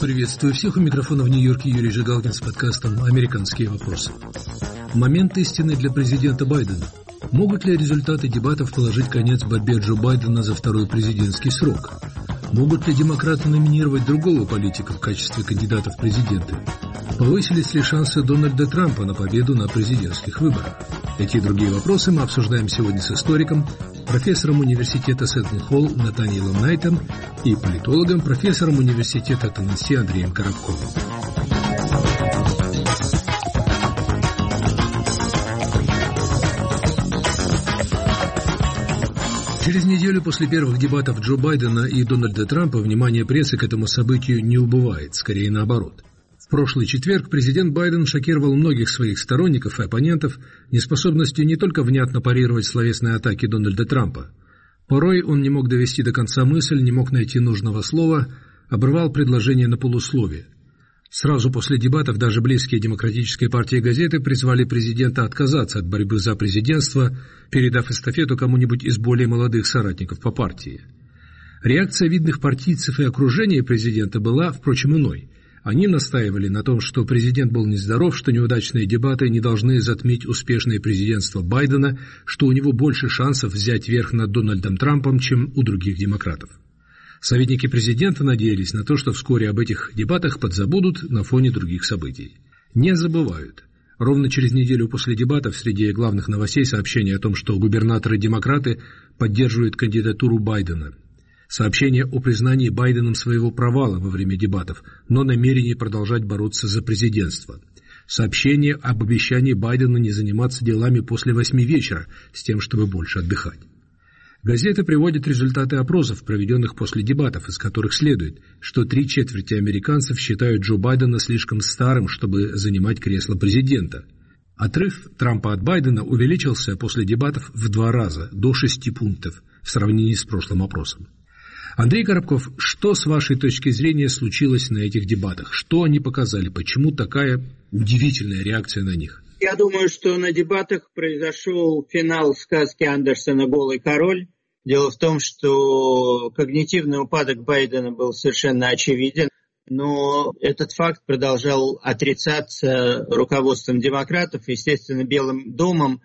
Приветствую всех. У микрофона в Нью-Йорке Юрий Жигалкин с подкастом «Американские вопросы». Момент истины для президента Байдена. Могут ли результаты дебатов положить конец борьбе Джо Байдена за второй президентский срок? Могут ли демократы номинировать другого политика в качестве кандидата в президенты? Повысились ли шансы Дональда Трампа на победу на президентских выборах? Эти и другие вопросы мы обсуждаем сегодня с историком, профессором университета Сеттон-Холл Натаниэлом Найтом и политологом, профессором университета Теннесси Андреем Коробковым. Через неделю после первых дебатов Джо Байдена и Дональда Трампа внимание прессы к этому событию не убывает, скорее наоборот. В прошлый четверг президент Байден шокировал многих своих сторонников и оппонентов неспособностью не только внятно парировать словесные атаки Дональда Трампа. Порой он не мог довести до конца мысль, не мог найти нужного слова, обрывал предложение на полусловие. Сразу после дебатов даже близкие демократической партии газеты призвали президента отказаться от борьбы за президентство, передав эстафету кому-нибудь из более молодых соратников по партии. Реакция видных партийцев и окружения президента была, впрочем, иной. Они настаивали на том, что президент был нездоров, что неудачные дебаты не должны затмить успешное президентство Байдена, что у него больше шансов взять верх над Дональдом Трампом, чем у других демократов. Советники президента надеялись на то, что вскоре об этих дебатах подзабудут на фоне других событий. Не забывают. Ровно через неделю после дебатов среди главных новостей сообщение о том, что губернаторы-демократы поддерживают кандидатуру Байдена. Сообщение о признании Байденом своего провала во время дебатов, но намерении продолжать бороться за президентство. Сообщение об обещании Байдена не заниматься делами после 8 вечера, с тем, чтобы больше отдыхать. Газеты приводят результаты опросов, проведенных после дебатов, из которых следует, что 3/4 американцев считают Джо Байдена слишком старым, чтобы занимать кресло президента. Отрыв Трампа от Байдена увеличился после дебатов в 2 раза, до 6 пунктов, в сравнении с прошлым опросом. Андрей Коробков, что с вашей точки зрения случилось на этих дебатах? Что они показали? Почему такая удивительная реакция на них? Я думаю, что на дебатах произошел финал сказки Андерсона «Голый король». Дело в том, что когнитивный упадок Байдена был совершенно очевиден, но этот факт продолжал отрицаться руководством демократов, естественно, Белым домом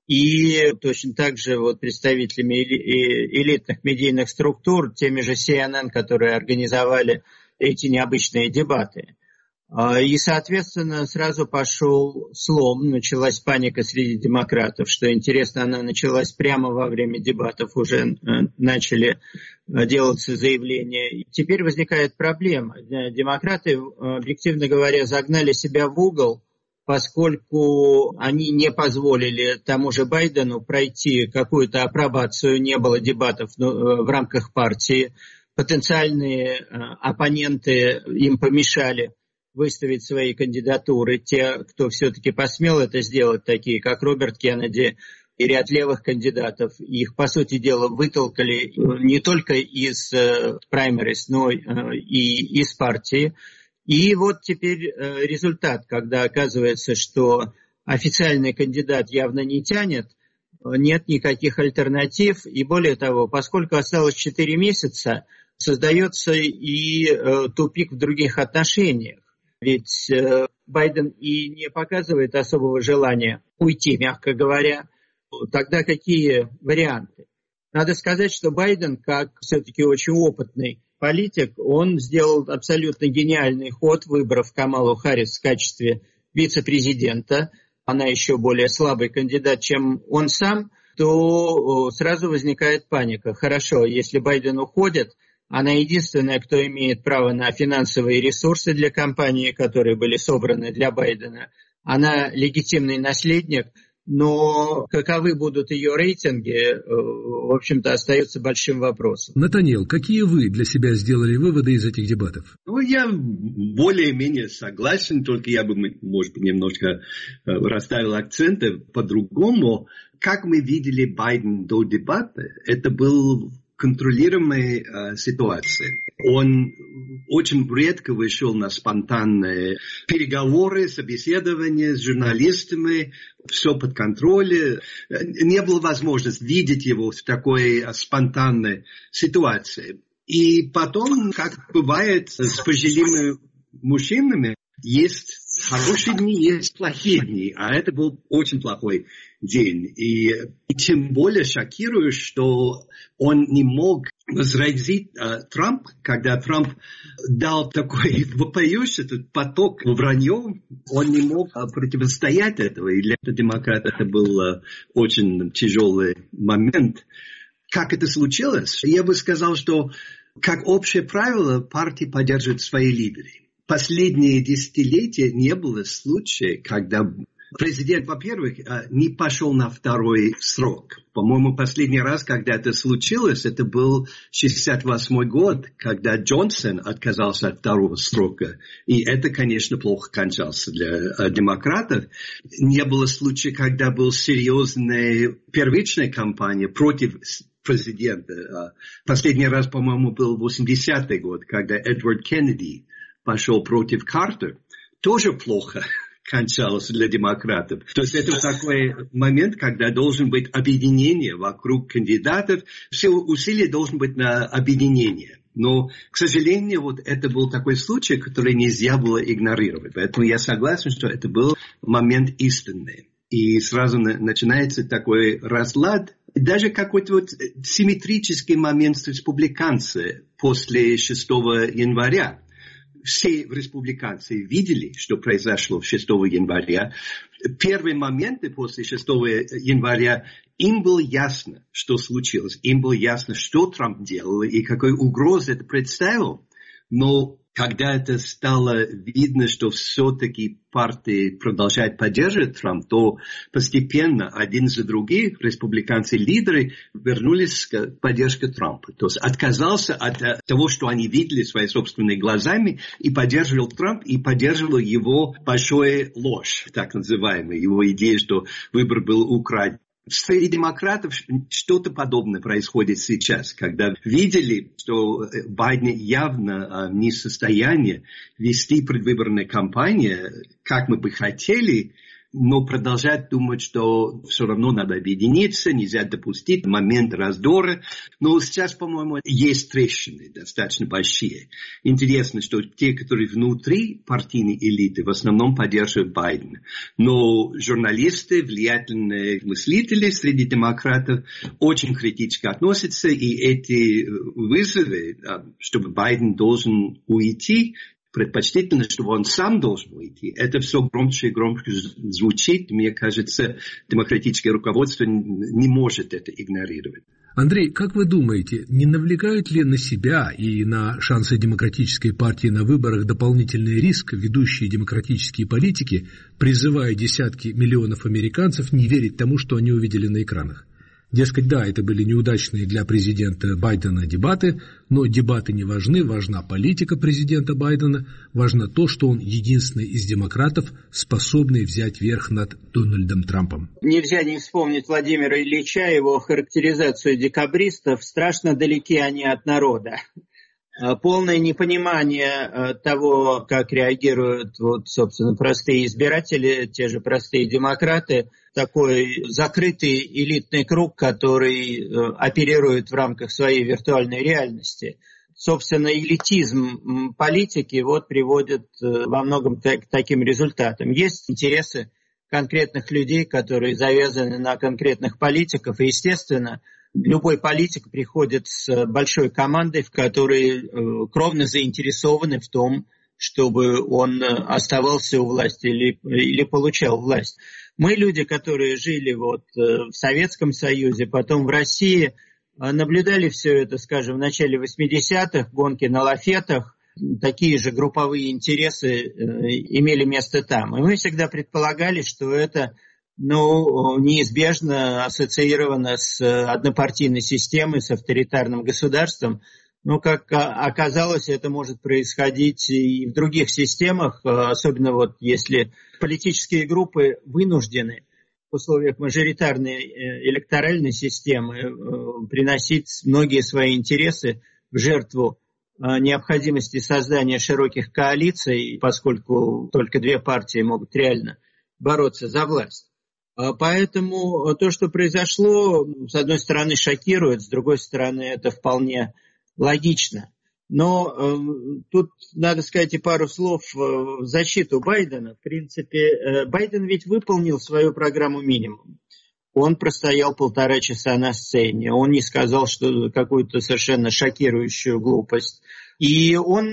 и точно так же представителями элитных медийных структур, теми же CNN, которые организовали эти необычные дебаты. И, соответственно, сразу пошел слом, началась паника среди демократов. Что интересно, она началась прямо во время дебатов, уже начали делаться заявления. Теперь возникает проблема. Демократы, объективно говоря, загнали себя в угол, поскольку они не позволили тому же Байдену пройти какую-то апробацию, не было дебатов в рамках партии. Потенциальные оппоненты им помешали выставить свои кандидатуры. Те, кто все-таки посмел это сделать, такие как Роберт Кеннеди и ряд левых кандидатов, их, по сути дела, вытолкали не только из праймериз, но и из партии. И вот теперь результат, когда оказывается, что официальный кандидат явно не тянет, нет никаких альтернатив, и более того, поскольку осталось 4 месяца, создается и тупик в других отношениях. Ведь Байден и не показывает особого желания уйти, мягко говоря. Тогда какие варианты? Надо сказать, что Байден, как все-таки очень опытный политик, он сделал абсолютно гениальный ход, выбрав Камалу Харрис в качестве вице-президента. Она еще более слабый кандидат, чем он сам, то сразу возникает паника. Хорошо, если Байден уходит, она единственная, кто имеет право на финансовые ресурсы для кампании, которые были собраны для Байдена. Она легитимный наследник, но каковы будут ее рейтинги, в общем-то, остается большим вопросом. Натаниэл, какие вы для себя сделали выводы из этих дебатов? Я более-менее согласен, только я бы, может быть, немножко расставил акценты по-другому. Как мы видели Байден до дебата, это был контролируемой ситуации. Он очень редко вышел на спонтанные переговоры, собеседования с журналистами, все под контролем. Не было возможности видеть его в такой спонтанной ситуации. И потом, как бывает, с пожилыми мужчинами есть хорошие дни, есть плохие дни. А это был очень плохой день. И тем более шокирует, что он не мог возразить Трамп, когда Трамп дал такой вопиющий поток враньем, он не мог противостоять этого. И для демократов это был очень тяжелый момент. Как это случилось? Я бы сказал, что как общее правило партии поддерживают свои лидеры. Последние десятилетия не было случая, когда президент, во-первых, не пошел на второй срок. По-моему, последний раз, когда это случилось, это был 1968 год, когда Джонсон отказался от второго срока. И это, конечно, плохо кончалось для демократов. Не было случая, когда была серьезная первичная кампания против президента. Последний раз, по-моему, был 80-й год, когда Эдвард Кеннеди пошел против Картера. Тоже плохо кончалось для демократов. То есть это такой момент, когда должен быть объединение вокруг кандидатов. Все усилия должны быть на объединение. Но, к сожалению, вот это был такой случай, который нельзя было игнорировать. Поэтому я согласен, что это был момент истинный. И сразу начинается такой разлад. Даже какой-то вот симметрический момент с республиканцами после 6 января. Все республиканцы видели, что произошло 6 января. Первые моменты после 6 января, им было ясно, что случилось. Им было ясно, что Трамп делал и какой угрозу это представил. Но когда это стало видно, что все-таки партии продолжают поддерживать Трампа, то постепенно один за другим республиканцы-лидеры вернулись к поддержке Трампа. То есть отказался от того, что они видели своими собственными глазами, и поддерживал Трамп, и поддерживал его большую ложь, так называемую, его идею, что выбор был украден. В сфере демократов что-то подобное происходит сейчас, когда видели, что Байден явно не в состоянии вести предвыборную кампанию, как мы бы хотели, но продолжать думать, что все равно надо объединиться, нельзя допустить момент раздора. Но сейчас, по-моему, есть трещины достаточно большие. Интересно, что те, которые внутри партийной элиты, в основном поддерживают Байдена. Но журналисты, влиятельные мыслители среди демократов очень критически относятся. И эти вызовы, чтобы Байден должен уйти, предпочтительно, чтобы он сам должен уйти. Это все громче и громче звучит. Мне кажется, демократическое руководство не может это игнорировать. Андрей, как вы думаете, не навлекают ли на себя и на шансы демократической партии на выборах дополнительный риск ведущие демократические политики, призывая десятки миллионов американцев не верить тому, что они увидели на экранах? Дескать, да, это были неудачные для президента Байдена дебаты, но дебаты не важны, важна политика президента Байдена, важно то, что он единственный из демократов, способный взять верх над Дональдом Трампом. Нельзя не вспомнить Владимира Ильича, его характеризацию декабристов. Страшно далеки они от народа. Полное непонимание того, как реагируют, собственно, простые избиратели, те же простые демократы, такой закрытый элитный круг, который оперирует в рамках своей виртуальной реальности. Собственно, элитизм политики приводит во многом к таким результатам. Есть интересы конкретных людей, которые завязаны на конкретных политиков, и, естественно, любой политик приходит с большой командой, в которой кровно заинтересованы в том, чтобы он оставался у власти или получал власть. Мы, люди, которые жили в Советском Союзе, потом в России, наблюдали все это, скажем, в начале 80-х, гонки на лафетах, такие же групповые интересы имели место там. И мы всегда предполагали, что это неизбежно ассоциировано с однопартийной системой, с авторитарным государством. Но, как оказалось, это может происходить и в других системах, особенно если политические группы вынуждены в условиях мажоритарной электоральной системы приносить многие свои интересы в жертву необходимости создания широких коалиций, поскольку только две партии могут реально бороться за власть. Поэтому то, что произошло, с одной стороны, шокирует, с другой стороны, это вполне логично. Но тут надо сказать и пару слов в защиту Байдена. В принципе, Байден ведь выполнил свою программу минимум. Он простоял 1,5 часа на сцене. Он не сказал какую-то совершенно шокирующую глупость. И он,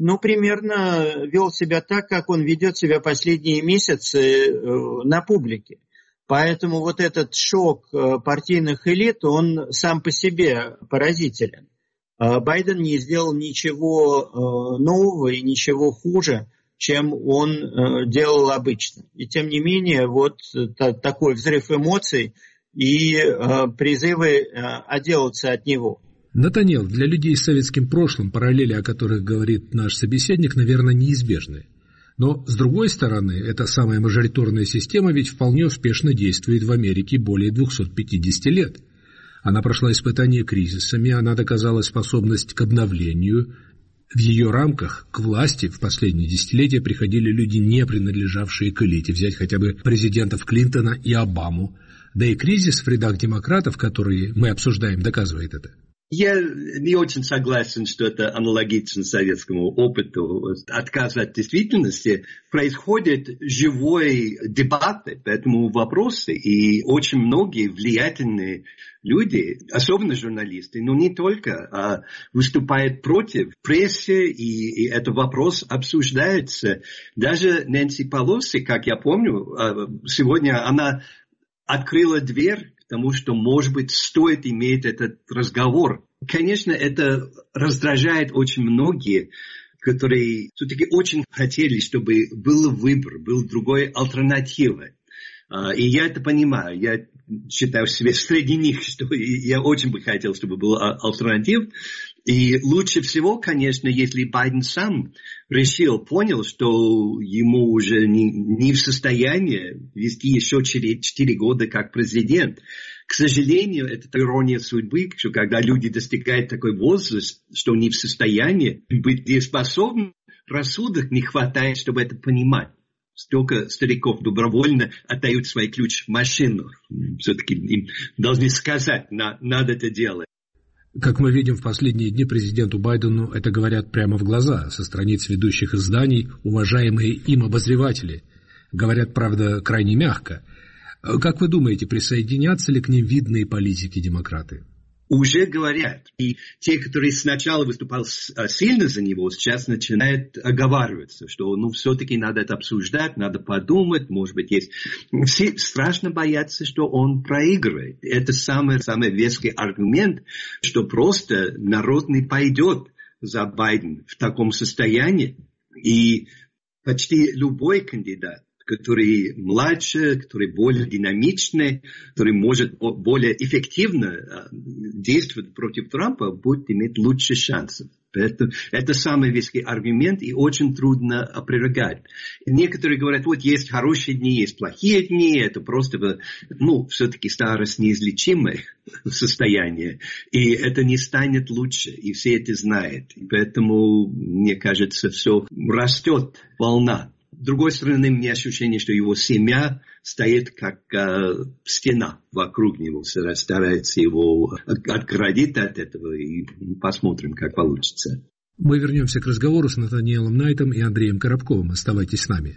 примерно вел себя так, как он ведет себя последние месяцы на публике. Поэтому вот этот шок партийных элит, он сам по себе поразителен. Байден не сделал ничего нового и ничего хуже, чем он делал обычно. И тем не менее, вот такой взрыв эмоций и призывы отделаться от него. Натаниэл, для людей с советским прошлым параллели, о которых говорит наш собеседник, наверное, неизбежны. Но, с другой стороны, эта самая мажоритарная система ведь вполне успешно действует в Америке более 250 лет. Она прошла испытания кризисами, она доказала способность к обновлению. В ее рамках к власти в последние десятилетия приходили люди, не принадлежавшие к элите. Взять хотя бы президентов Клинтона и Обаму. Да и кризис в рядах демократов, который мы обсуждаем, доказывает это. Я не очень согласен, что это аналогично советскому опыту. Отказ от действительности. Происходит живой дебат по этому вопросу, и очень многие влиятельные люди, особенно журналисты, но не только, выступают против прессы, и этот вопрос обсуждается. Даже Нэнси Пелоси, как я помню, сегодня она открыла дверь к тому, что, может быть, стоит иметь этот разговор. Конечно, это раздражает очень многие, которые все-таки очень хотели, чтобы был выбор, был другой альтернатива. И я это понимаю. Я считаю себя среди них, что я очень бы хотел, чтобы был альтернатив. И лучше всего, конечно, если Байден сам понял, что ему уже не в состоянии вести еще 4 года как президент. К сожалению, это ирония судьбы, что когда люди достигают такой возраст, что не в состоянии быть дееспособным, рассудок не хватает, чтобы это понимать. Столько стариков добровольно отдают свой ключ в машину. Все-таки им должны сказать, надо это делать. Как мы видим, в последние дни президенту Байдену это говорят прямо в глаза, со страниц ведущих изданий, уважаемые им обозреватели. Говорят, правда, крайне мягко. Как вы думаете, присоединятся ли к ним видные политики-демократы? Уже говорят. И те, которые сначала выступали сильно за него, сейчас начинают оговариваться, что все-таки надо это обсуждать, надо подумать, может быть, есть. Все страшно боятся, что он проигрывает. Это самый веский аргумент, что просто народ не пойдет за Байден в таком состоянии. И почти любой кандидат, который младше, который более динамичный, который может более эффективно действовать против Трампа, будет иметь лучше шансов. Это самый веский аргумент, и очень трудно опровергать. Некоторые говорят, вот есть хорошие дни, есть плохие дни, это просто, все-таки старость неизлечимое состояние, и это не станет лучше, и все это знают. И поэтому, мне кажется, все растет волна. С другой стороны, у меня ощущение, что его семья стоит как стена вокруг него, старается его отгородить от этого, и посмотрим, как получится. Мы вернемся к разговору с Натаниэлом Найтом и Андреем Коробковым. Оставайтесь с нами.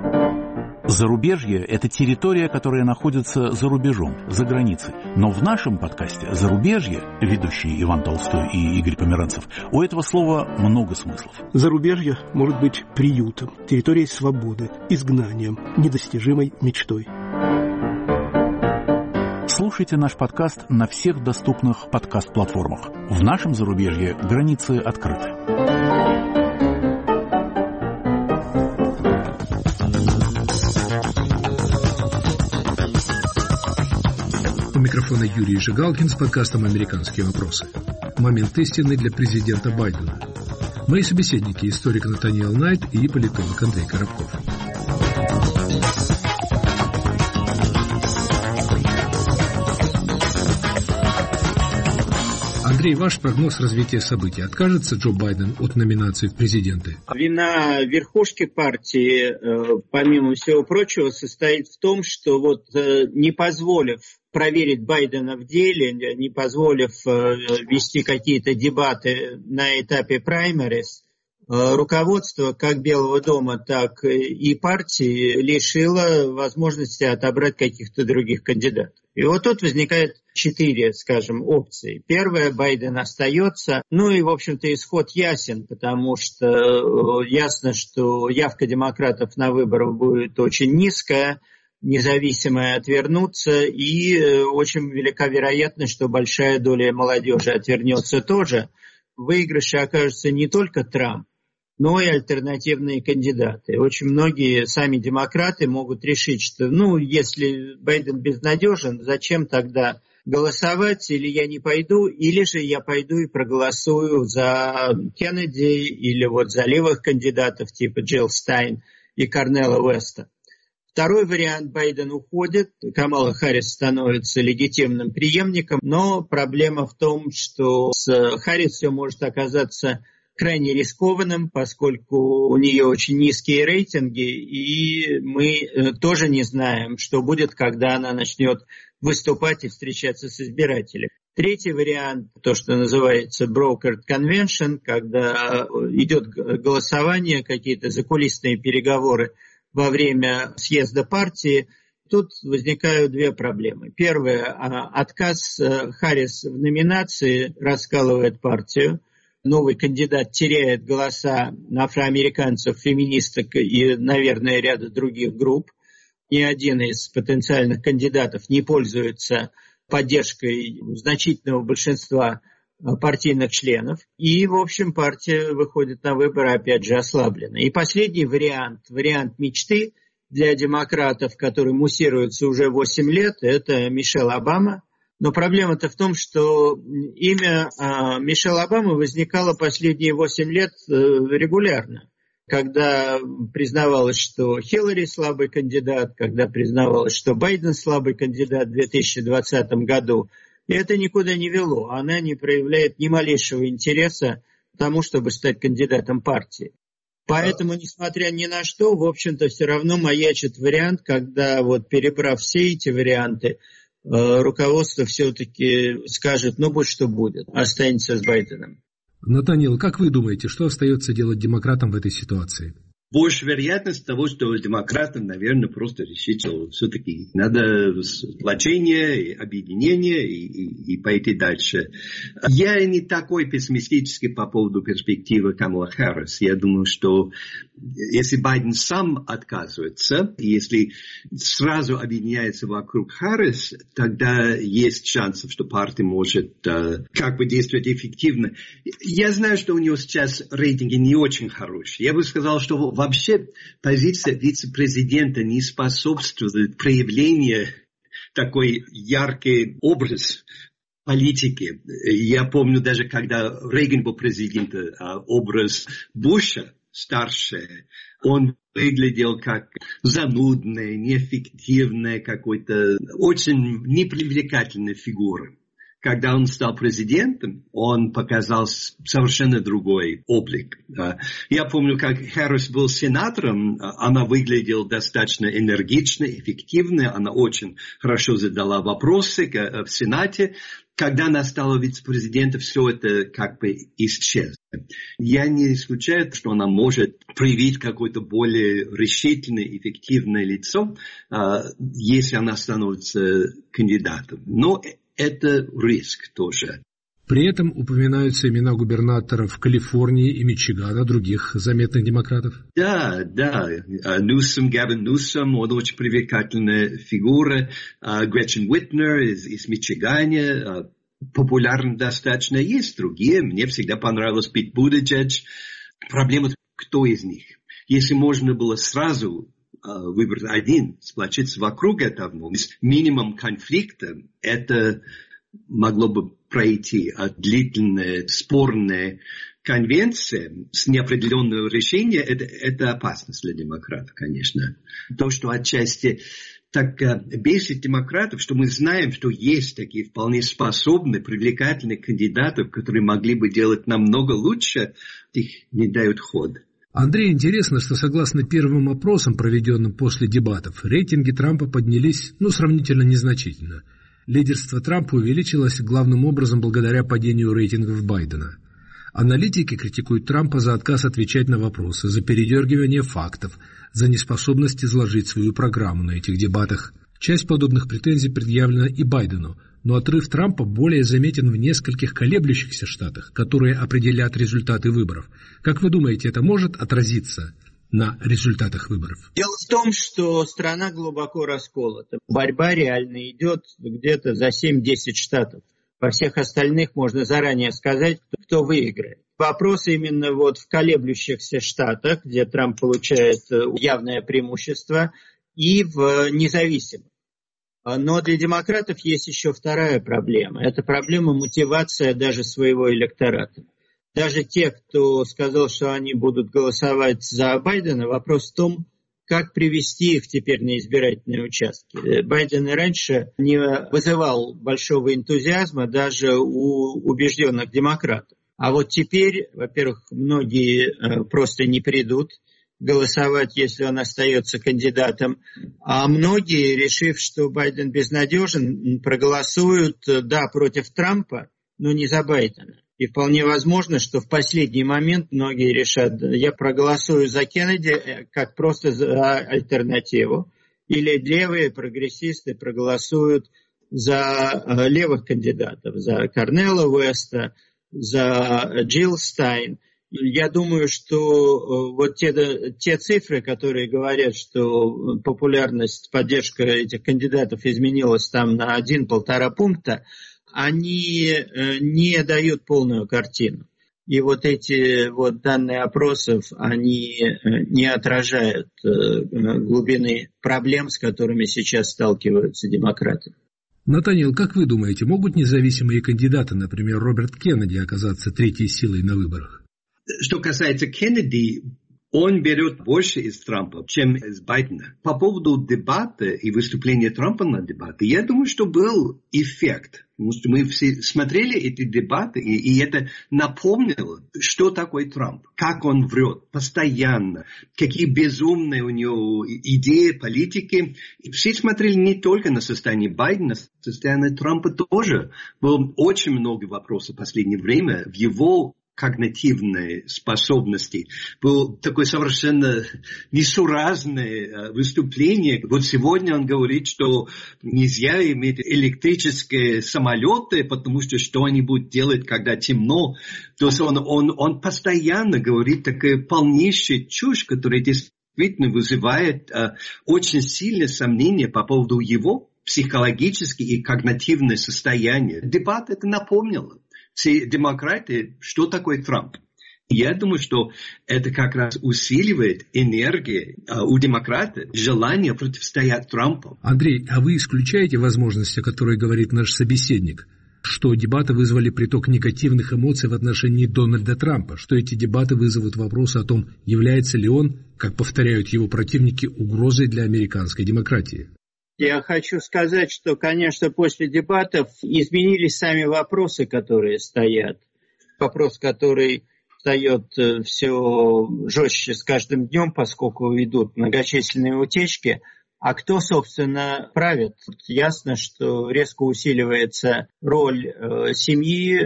Зарубежье – это территория, которая находится за рубежом, за границей. Но в нашем подкасте «Зарубежье», ведущие Иван Толстой и Игорь Померанцев, у этого слова много смыслов. Зарубежье может быть приютом, территорией свободы, изгнанием, недостижимой мечтой. Слушайте наш подкаст на всех доступных подкаст-платформах. В нашем зарубежье границы открыты. У микрофона Юрий Жигалкин с подкастом «Американские вопросы». Момент истины для президента Байдена. Мои собеседники – историк Натаниэл Найт и политолог Андрей Коробков. Андрей, ваш прогноз развития событий. Откажется Джо Байден от номинации в президенты? Вина верхушки партии, помимо всего прочего, состоит в том, что не позволив проверить Байдена в деле, не позволив вести какие-то дебаты на этапе праймерис, руководство как Белого дома, так и партии лишило возможности отобрать каких-то других кандидатов. И вот тут возникает 4, скажем, опции. Первая, Байден остается. Ну и, в общем-то, исход ясен, потому что ясно, что явка демократов на выборах будет очень низкая, независимые отвернутся, и очень велика вероятность, что большая доля молодежи отвернется тоже. В выигрыше окажется не только Трамп, но и альтернативные кандидаты. Очень многие сами демократы могут решить, что, если Байден безнадежен, зачем тогда голосовать, или я не пойду, или же я пойду и проголосую за Кеннеди, или вот за левых кандидатов типа Джилл Стайн и Корнелла Уэста. Второй вариант, Байден уходит, Камала Харрис становится легитимным преемником, но проблема в том, что с Харрис все может оказаться крайне рискованным, поскольку у нее очень низкие рейтинги, и мы тоже не знаем, что будет, когда она начнет выступать и встречаться с избирателями. Третий вариант, то, что называется brokered convention, когда идет голосование, какие-то закулисные переговоры во время съезда партии. Тут возникают 2 проблемы. Первое, отказ Харрис в номинации раскалывает партию. Новый кандидат теряет голоса афроамериканцев, феминисток и, наверное, ряда других групп. Ни один из потенциальных кандидатов не пользуется поддержкой значительного большинства партийных членов. И, в общем, партия выходит на выборы, опять же, ослаблена. И последний вариант мечты для демократов, который муссируется уже 8 лет, это Мишель Обама. Но проблема-то в том, что имя Мишель Обамы возникало последние 8 лет регулярно. Когда признавалось, что Хиллари слабый кандидат, когда признавалось, что Байден слабый кандидат в 2020 году, и это никуда не вело. Она не проявляет ни малейшего интереса к тому, чтобы стать кандидатом партии. Поэтому, несмотря ни на что, в общем-то, все равно маячит вариант, когда, перебрав все эти варианты, руководство все-таки скажет, будь что будет, останется с Байденом. Натаниэл, как вы думаете, что остается делать демократам в этой ситуации? Больше вероятность того, что демократы, наверное, просто решат, что все-таки надо сплочение, объединение и пойти дальше. Я не такой пессимистический по поводу перспективы Камала Харрис. Я думаю, что если Байден сам отказывается, если сразу объединяется вокруг Харрис, тогда есть шанс, что партия может действовать эффективно. Я знаю, что у него сейчас рейтинги не очень хорошие. Я бы сказал, что вообще позиция вице-президента не способствует проявлению такой яркий образ политики. Я помню даже, когда Рейган был президентом, образ Буша старший, он выглядел как занудная, неэффективная, какой-то очень непривлекательная фигура. Когда он стал президентом, он показал совершенно другой облик. Я помню, как Харрис был сенатором, она выглядела достаточно энергично, эффективно, она очень хорошо задала вопросы в Сенате. Когда она стала вице-президентом, все это исчезло. Я не исключаю, что она может проявить какое-то более решительное, эффективное лицо, если она становится кандидатом. Но это риск тоже. При этом упоминаются имена губернаторов Калифорнии и Мичигана, других заметных демократов. Да. Гавин Ньюсом, он очень привлекательная фигура. Гретчен Уитнер из Мичигана, популярна достаточно. Есть другие. Мне всегда понравилось Пит Бутиджедж. Проблема, кто из них. Если можно было сразу выбрать один, сплотиться вокруг этого, с минимумом конфликта, это могло бы пройти. А длительная, спорная конвенция с неопределенным решением, это опасность для демократов, конечно. То, что отчасти так бесит демократов, что мы знаем, что есть такие вполне способные, привлекательные кандидаты, которые могли бы делать намного лучше, их не дают ход. Андрей, интересно, что согласно первым опросам, проведенным после дебатов, рейтинги Трампа поднялись, сравнительно незначительно. Лидерство Трампа увеличилось главным образом благодаря падению рейтингов Байдена. Аналитики критикуют Трампа за отказ отвечать на вопросы, за передергивание фактов, за неспособность изложить свою программу на этих дебатах. Часть подобных претензий предъявлена и Байдену, но отрыв Трампа более заметен в нескольких колеблющихся штатах, которые определят результаты выборов. Как вы думаете, это может отразиться на результатах выборов? Дело в том, что страна глубоко расколота. Борьба реально идет где-то за 7-10 штатов. Во всех остальных можно заранее сказать, кто выиграет. Вопрос именно вот в колеблющихся штатах, где Трамп получает явное преимущество, и в независимых. Но для демократов есть еще вторая проблема. Это проблема мотивации даже своего электората. Даже те, кто сказал, что они будут голосовать за Байдена, вопрос в том, как привести их теперь на избирательные участки. Байден и раньше не вызывал большого энтузиазма даже у убежденных демократов. А вот теперь, во-первых, многие просто не придут голосовать, если он остается кандидатом. А многие, решив, что Байден безнадежен, проголосуют, да, против Трампа, но не за Байдена. И вполне возможно, что в последний момент многие решат, я проголосую за Кеннеди как просто за альтернативу. Или левые прогрессисты проголосуют за левых кандидатов, за Корнелла Уэста, за Джилл Стайн. Я думаю, что вот те цифры, которые говорят, что популярность, поддержка этих кандидатов изменилась там на 1-1,5 пункта, они не дают полную картину. И вот эти вот данные опросов, они не отражают глубины проблем, с которыми сейчас сталкиваются демократы. Натаниэл, как вы думаете, могут независимые кандидаты, например, Роберт Кеннеди, оказаться третьей силой на выборах? Что касается Кеннеди, он берет больше из Трампа, чем из Байдена. По поводу дебата и выступления Трампа на дебаты, я думаю, что был эффект. Потому что мы все смотрели эти дебаты, и это напомнило, что такое Трамп, как он врет постоянно, какие безумные у него идеи, политики. И все смотрели не только на состояние Байдена, состояние Трампа тоже. Было очень много вопросов в последнее время в его когнитивные способности. Было такое совершенно несуразное выступление. Вот сегодня он говорит, что нельзя иметь электрические самолеты, потому что они будут делать, когда темно. То есть он постоянно говорит такая полнейшая чушь, которая действительно вызывает очень сильное сомнение по поводу его психологического и когнитивного состояния. Дебат это напомнило. Все демократы, что такое Трамп. Я думаю, что это как раз усиливает энергию у демократов, желание противостоять Трампу. Андрей, а вы исключаете возможность, о которой говорит наш собеседник, что дебаты вызвали приток негативных эмоций в отношении Дональда Трампа, что эти дебаты вызовут вопросы о том, является ли он, как повторяют его противники, угрозой для американской демократии? Я хочу сказать, что, конечно, после дебатов изменились сами вопросы, которые стоят. Вопрос, который встает все жестче с каждым днем, поскольку идут многочисленные утечки. А кто, собственно, правит? Ясно, что резко усиливается роль семьи,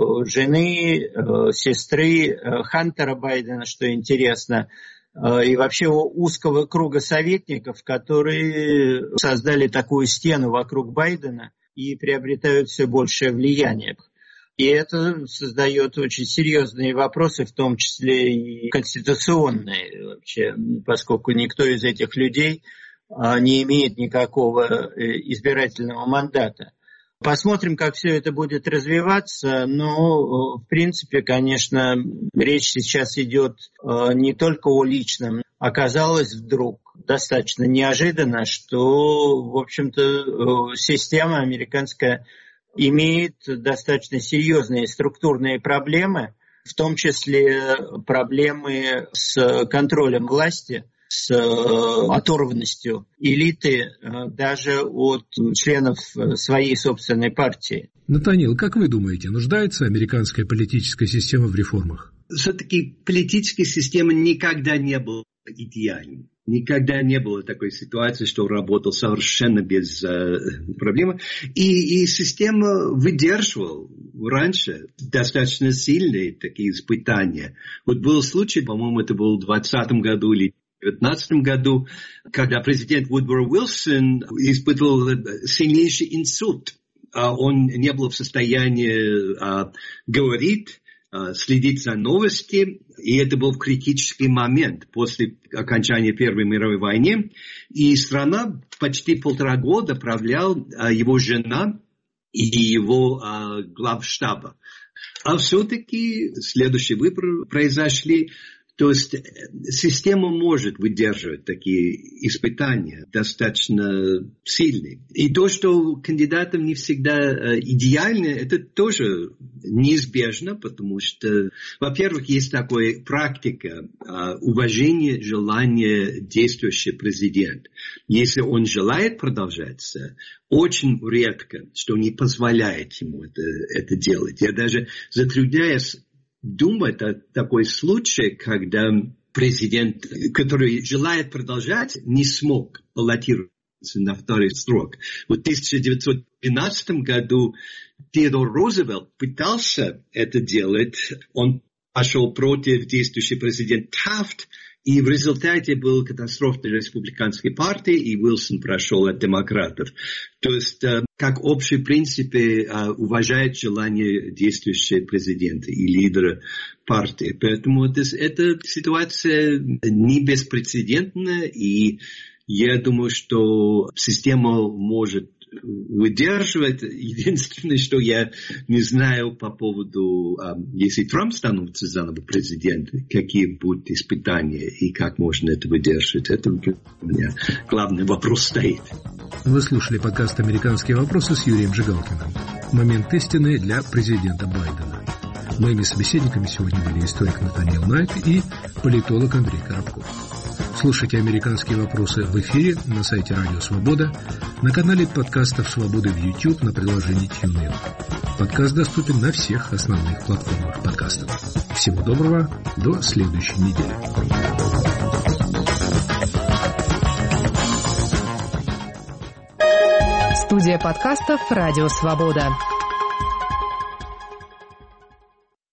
жены, сестры Хантера Байдена, что интересно, и вообще узкого круга советников, которые создали такую стену вокруг Байдена и приобретают все большее влияние. И это создает очень серьезные вопросы, в том числе и конституционные вообще, поскольку никто из этих людей не имеет никакого избирательного мандата. Посмотрим, как все это будет развиваться, но, в принципе, конечно, речь сейчас идет не только о личном. Оказалось вдруг достаточно неожиданно, что, в общем-то, система американская имеет достаточно серьезные структурные проблемы, в том числе проблемы с контролем власти, с оторванностью элиты даже от членов своей собственной партии. Натаниэл, как вы думаете, нуждается американская политическая система в реформах? Все-таки политическая система никогда не была идеальным. Никогда не было такой ситуации, что работал совершенно без проблем. И система выдерживала раньше достаточно сильные такие испытания. Вот был случай, по-моему, это был в 2020 году или в 2019 году, когда президент Вудроу Уилсон испытывал сильнейший инсульт. Он не был в состоянии говорить, следить за новости, и это был критический момент после окончания Первой мировой войны, и страна почти 1,5 года правлял его жена и его главштаба. А все-таки следующие выборы произошли. То есть система может выдерживать такие испытания достаточно сильные. И то, что кандидатам не всегда идеально, это тоже неизбежно, потому что, во-первых, есть такая практика уважения желания действующего президента. Если он желает продолжаться, очень редко, что не позволяет ему это делать. Я даже затрудняюсь думать о такой случае, когда президент, который желает продолжать, не смог баллотироваться на второй срок. Вот в 1912 году Теодор Рузвельт пытался это делать. Он пошел против действующего президента Тафт, и в результате была катастрофа для республиканской партии, и Уилсон прошел от демократов. То есть, как общий принцип, уважает желание действующего президента и лидера партии. Поэтому эта ситуация не беспрецедентная, и я думаю, что система может выдерживать. Единственное, что я не знаю по поводу, если Трамп становится заново президентом, какие будут испытания и как можно это выдержать. Это у меня главный вопрос стоит. Вы слушали подкаст «Американские вопросы» с Юрием Жигалкиным. Момент истины для президента Байдена. Моими собеседниками сегодня были историк Натаниэл Найт и политолог Андрей Коробков. Слушайте «Американские вопросы» в эфире на сайте Радио Свобода, на канале подкастов «Свободы» в YouTube, на приложении TuneIn. Подкаст доступен на всех основных платформах подкастов. Всего доброго, до следующей недели. Студия подкастов «Радио Свобода».